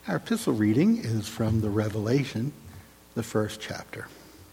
Our epistle reading is from the Revelation, the first chapter.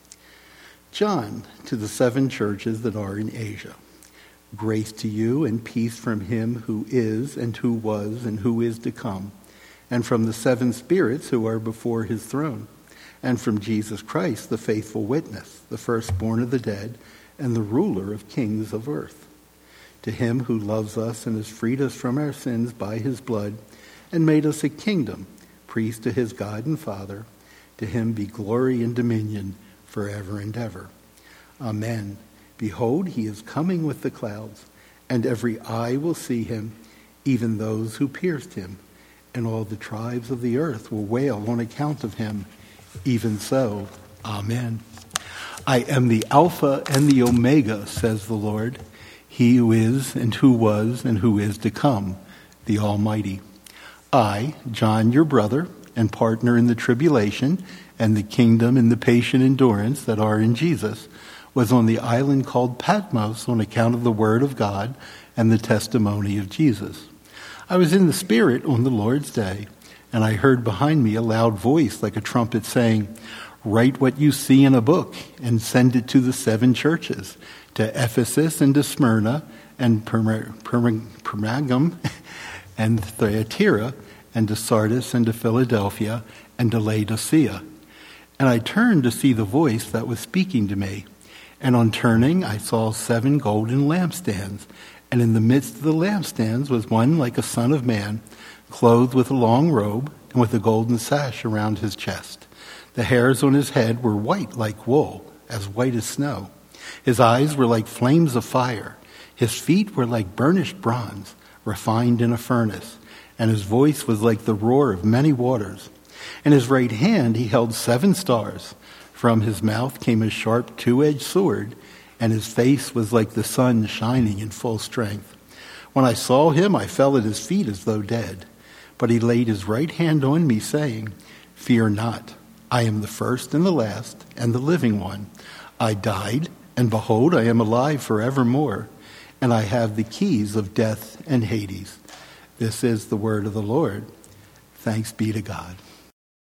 John, to the 7 churches that are in Asia. Grace to you and peace from him who is and who was and who is to come, and from the 7 spirits who are before his throne, and from Jesus Christ, the faithful witness, the firstborn of the dead, and the ruler of kings of earth. To him who loves us and has freed us from our sins by his blood, and made us a kingdom, priest to his God and Father, to him be glory and dominion forever and ever. Amen. Behold, he is coming with the clouds, and every eye will see him, even those who pierced him, and all the tribes of the earth will wail on account of him. Even so, Amen. I am the Alpha and the Omega, says the Lord, he who is and who was and who is to come, the Almighty. I, John, your brother, and partner in the tribulation and the kingdom and the patient endurance that are in Jesus, was on the island called Patmos on account of the word of God and the testimony of Jesus. I was in the Spirit on the Lord's day, and I heard behind me a loud voice like a trumpet saying, "Write what you see in a book and send it to the 7 churches, to Ephesus and to Smyrna and Pergamum and Thyatira, and to Sardis, and to Philadelphia, and to Laodicea." And I turned to see the voice that was speaking to me. And on turning, I saw 7 golden lampstands. And in the midst of the lampstands was one like a son of man, clothed with a long robe, and with a golden sash around his chest. The hairs on his head were white like wool, as white as snow. His eyes were like flames of fire. His feet were like burnished bronze, refined in a furnace, and his voice was like the roar of many waters. In his right hand he held 7 stars. From his mouth came a sharp 2-edged sword, and his face was like the sun shining in full strength. When I saw him, I fell at his feet as though dead. But he laid his right hand on me, saying, "Fear not, I am the first and the last and the living one. I died, and behold, I am alive forevermore, and I have the keys of death and Hades." This is the word of the Lord. Thanks be to God.